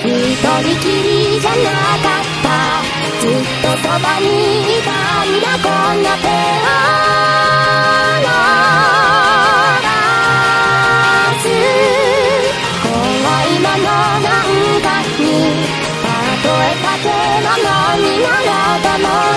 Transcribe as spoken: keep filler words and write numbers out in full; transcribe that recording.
一人きりじゃなかった。ずっとそばにいたんだ。こんな手を伸ばす怖いものなんかに例えたけものになろうとも